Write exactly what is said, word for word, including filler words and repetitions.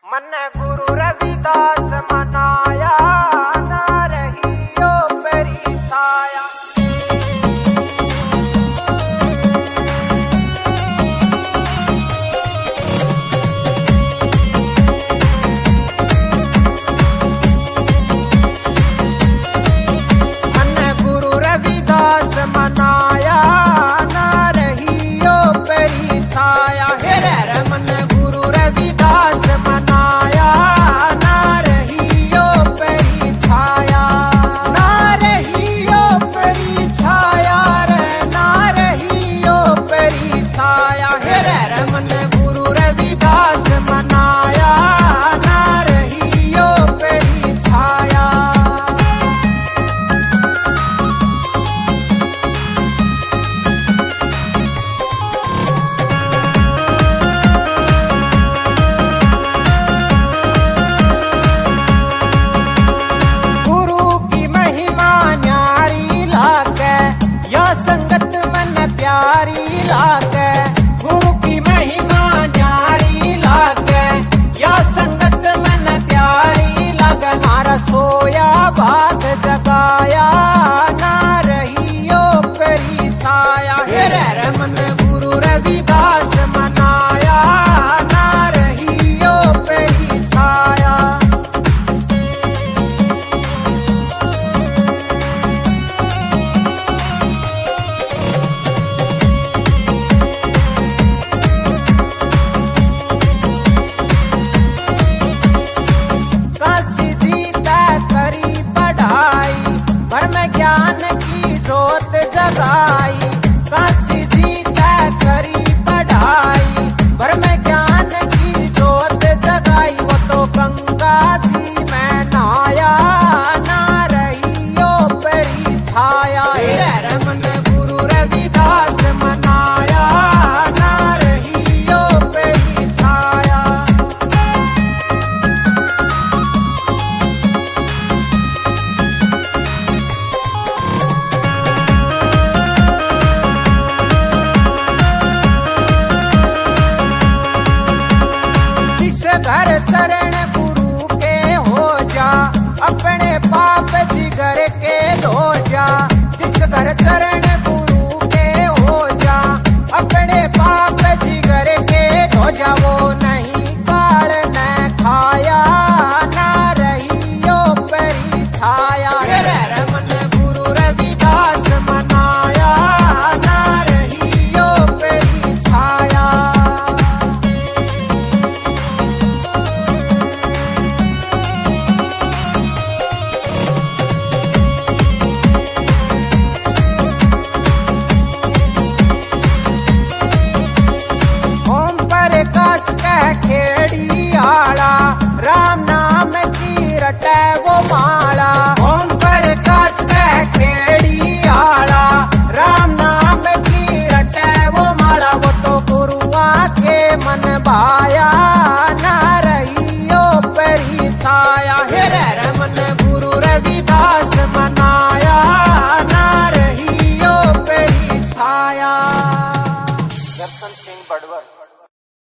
मन गुरु रविदास मनाया, ना रहियो पेरी छाया। मन गुरु रविदास मनाया, ना रहियो पेरी छाया। हे रे मन गुरु रविदास मनाया, ना रहियो पेरी छाया। ना रहियो पेरी छाया रे, ना रहियो पेरी छाया। हे रे मन गुरु रविदास मनाया, ना रहियो पेरी छाया। गुरु की महिमा न्यारी लागे, या संगत मन प्यारी लागे। गुरु की महिमा न्यारी लागे, या संगत मन प्यारी लागे। ना रसोया भाग जगाया, ना रहियो पेरी छाया। हे रे मन गुरु रविदास मनाया, ना रहियो पेरी छाया। काशी जीता करी पढ़ाई, भर में ज्ञान की जोत जगाई। काशी जीता करी पढ़ाई, भर में ज्ञान की जोत जगाई। वो तो गंगा जी में नहाया, ना रहियो पेरी छाया। हे रे मन गुरु रविदास मनाया, ना रहियो पेरी छाया। जिस घर चरण गुरु के हो जा, अपने पाप जिगर के धो जा। जिस घर चरण गुरु के हो जा, अपने पाप जिगर के धो जा। वो नहीं काल न खाया, ना रहियो पेरी छाया। हे रे मन गुरु रविदास मनाया, ना रहियो पेरी छाया। ओम प्रकाश कह खेड़ी आला, राम नाम की रटे वो माला। ओम प्रकाश कह खेड़ी आला, राम नाम की रटे वो माला। वो तो गुरुआ के मन भाया, ना रहियो पेरी छाया। हे रे मन गुरु रवि